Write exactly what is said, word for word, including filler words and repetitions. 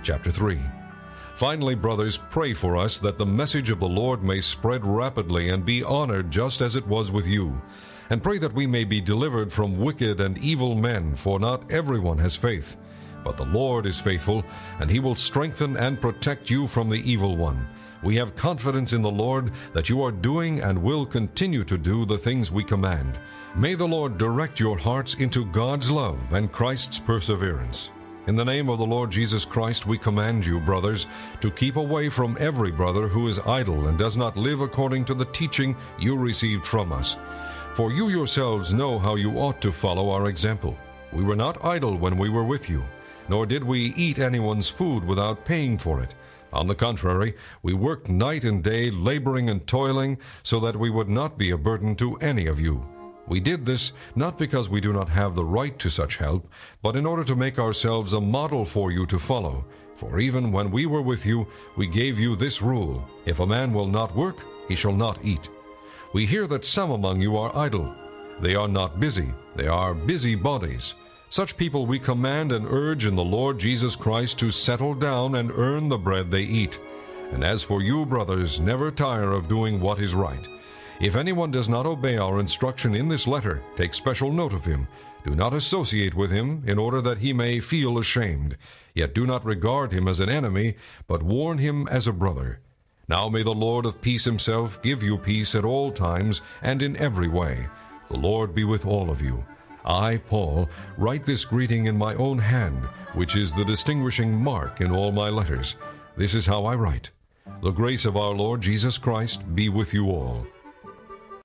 Chapter three. Finally, brothers, pray for us that the message of the Lord may spread rapidly and be honored just as it was with you. And pray that we may be delivered from wicked and evil men, for not everyone has faith. But the Lord is faithful, and he will strengthen and protect you from the evil one. We have confidence in the Lord that you are doing and will continue to do the things we command. May the Lord direct your hearts into God's love and Christ's perseverance. In the name of the Lord Jesus Christ, we command you, brothers, to keep away from every brother who is idle and does not live according to the teaching you received from us. For you yourselves know how you ought to follow our example. We were not idle when we were with you, nor did we eat anyone's food without paying for it. On the contrary, we worked night and day, laboring and toiling, so that we would not be a burden to any of you. We did this not because we do not have the right to such help, but in order to make ourselves a model for you to follow. For even when we were with you, we gave you this rule: if a man will not work, he shall not eat. We hear that some among you are idle. They are not busy, they are busybodies. Such people we command and urge in the Lord Jesus Christ to settle down and earn the bread they eat. And as for you, brothers, never tire of doing what is right. If anyone does not obey our instruction in this letter, take special note of him. Do not associate with him, in order that he may feel ashamed. Yet do not regard him as an enemy, but warn him as a brother. Now may the Lord of peace himself give you peace at all times and in every way. The Lord be with all of you. I, Paul, write this greeting in my own hand, which is the distinguishing mark in all my letters. This is how I write. The grace of our Lord Jesus Christ be with you all.